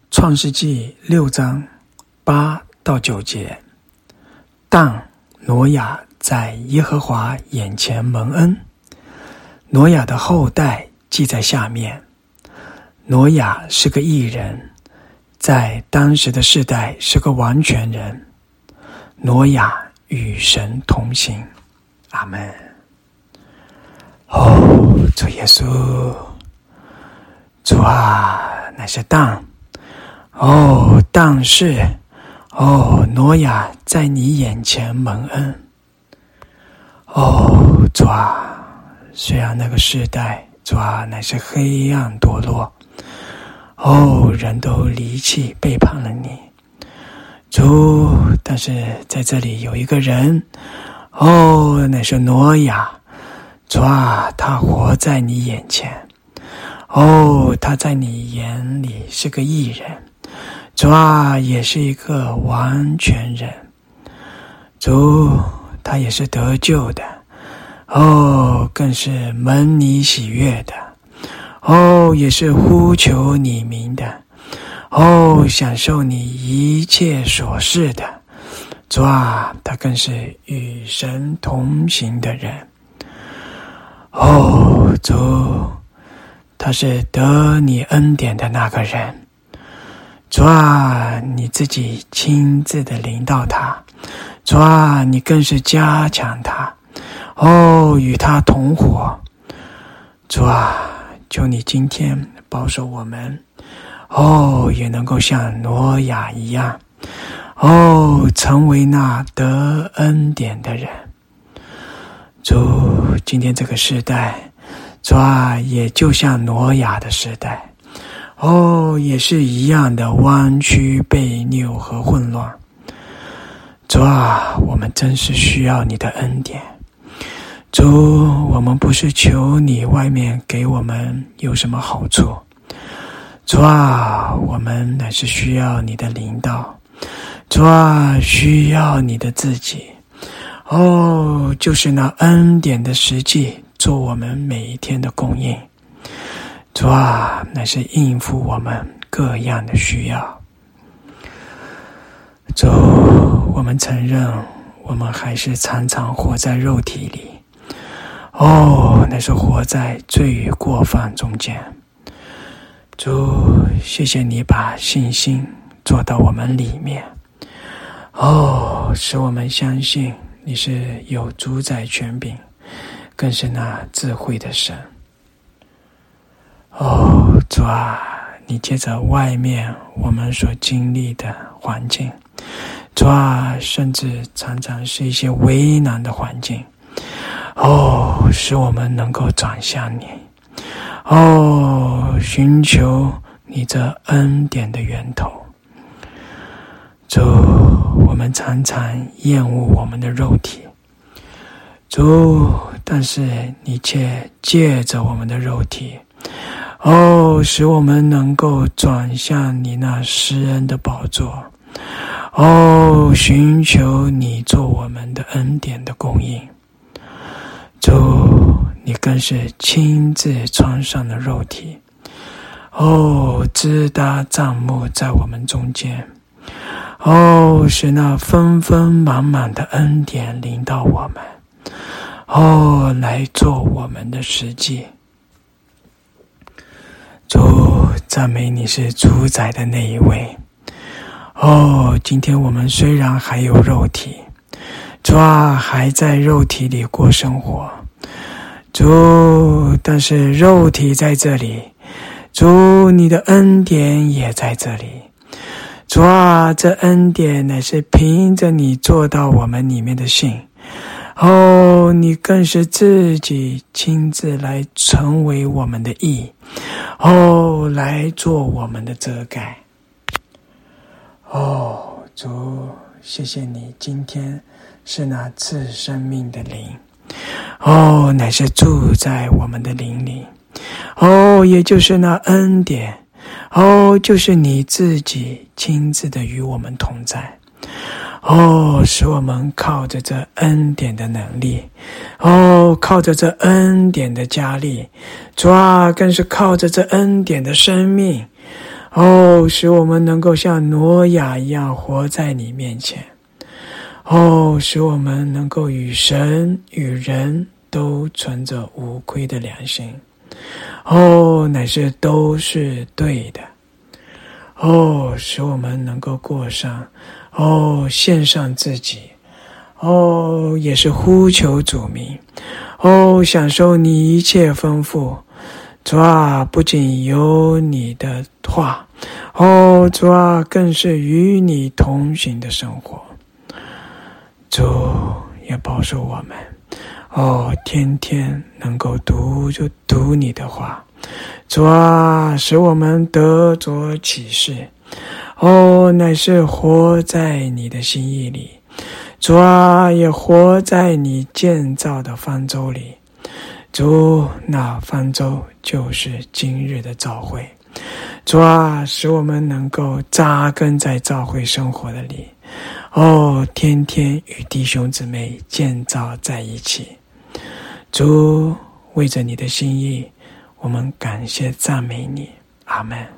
创世纪6章8到9节，但挪亚在耶和华眼前蒙恩。挪亚的后代记在下面。挪亚是个义人，在当时的世代是个完全人。挪亚与神同行。阿们。主耶稣，主啊，乃是但是挪亚在你眼前蒙恩。主啊，虽然那个世代，主啊，乃是黑暗堕落，人都离弃背叛了你，主，但是在这里有一个人，乃是挪亚，主啊，他活在你眼前，他在你眼里是个义人，主啊，也是一个完全人，主，他也是得救的，更是蒙你喜悦的，也是呼求你名的，享受你一切所事的，主啊，他更是与神同行的人，主，他是得你恩典的那个人，主啊，你自己亲自的领导他，主啊，你更是加强他，与他同活，主啊，求你今天保守我们，也能够像挪亚一样，成为那得恩典的人。主，今天这个时代，主啊，也就像挪亚的时代，也是一样的弯曲、悖拗和混乱。主啊，我们真是需要你的恩典。主，我们不是求你外面给我们有什么好处，主啊，我们乃是需要你的领导，主啊，需要你的自己，就是那恩典的实际做我们每一天的供应，主啊，乃是应付我们各样的需要。主，我们承认我们还是常常活在肉体里，乃是活在罪与过犯中间。主，谢谢你把信心做到我们里面，使我们相信你是有主宰权柄，更是那智慧的神。主啊，你借着外面我们所经历的环境，主啊，甚至常常是一些为难的环境，使我们能够转向你，寻求你这恩典的源头。主，我们常常厌恶我们的肉体，主，但是你却借着我们的肉体，使我们能够转向你那施恩的宝座，寻求你做我们的恩典的供应。主，你更是亲自穿上了肉体，支搭帐幕在我们中间，使那丰丰满满的恩典临到我们，来做我们的实际。主，赞美你是主宰的那一位。今天我们虽然还有肉体，主啊，还在肉体里过生活，主，但是肉体在这里，主，你的恩典也在这里，主啊，这恩典乃是凭着你做到我们里面的信，你更是自己亲自来成为我们的义，来做我们的遮盖。主，谢谢你今天是那赐生命的灵，乃是住在我们的灵里，也就是那恩典，就是你自己亲自的与我们同在，使我们靠着这恩典的能力，靠着这恩典的加力，主啊，更是靠着这恩典的生命， 使我们能够像挪亚一样活在你面前。使我们能够与神与人都存着无亏的良心。乃是都是对的。使我们能够过上，献上自己，也是呼求主名，享受你一切丰富。主啊，不仅有你的话，主啊，更是与你同行的生活。主也保守我们，天天能够读你的话。主啊，使我们得着启示，乃是活在你的心意里。主啊，也活在你建造的方舟里。主，那方舟就是今日的教会。主啊，使我们能够扎根在教会生活的里，天天与弟兄姊妹建造在一起。主，为着你的心意，我们感谢赞美你。阿们。